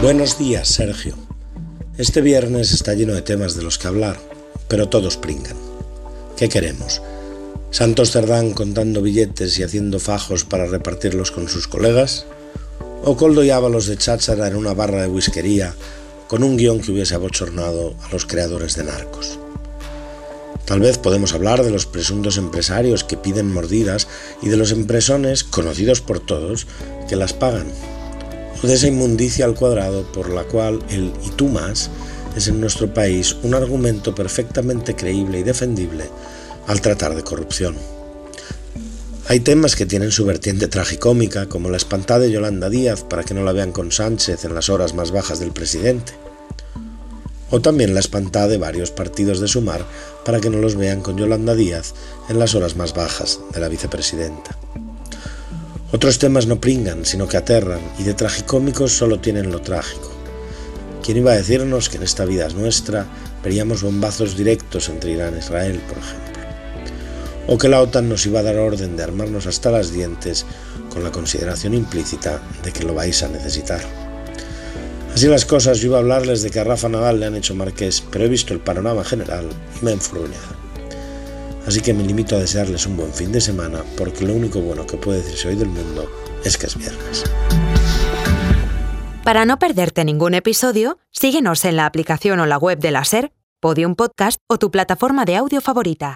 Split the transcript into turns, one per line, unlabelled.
Buenos días, Sergio. Este viernes está lleno de temas de los que hablar, pero todos pringan. ¿Qué queremos? ¿Santos Cerdán contando billetes y haciendo fajos para repartirlos con sus colegas? ¿O Koldo y Ábalos de cháchara en una barra de whiskería con un guión que hubiese abochornado a los creadores de Narcos? Tal vez podemos hablar de los presuntos empresarios que piden mordidas y de los empresones, conocidos por todos, que las pagan. O de esa inmundicia al cuadrado por la cual el «y tú más» es en nuestro país un argumento perfectamente creíble y defendible al tratar de corrupción. Hay temas que tienen su vertiente tragicómica, como la espantada de Yolanda Díaz para que no la vean con Sánchez en las horas más bajas del presidente. O también la espantada de varios partidos de Sumar para que no los vean con Yolanda Díaz en las horas más bajas de la vicepresidenta. Otros temas no pringan, sino que aterran, y de tragicómicos solo tienen lo trágico. ¿Quién iba a decirnos que en esta vida nuestra veríamos bombazos directos entre Irán e Israel, por ejemplo? O que la OTAN nos iba a dar orden de armarnos hasta los dientes con la consideración implícita de que lo vais a necesitar. Así las cosas, yo iba a hablarles de que a Rafa Nadal le han hecho marqués, pero he visto el panorama general y me he enfurruñado. Así que me limito a desearles un buen fin de semana, porque lo único bueno que puede decirse hoy del mundo es que es viernes.
Para no perderte ningún episodio, síguenos en la aplicación o la web de la SER, Podium Podcast o tu plataforma de audio favorita.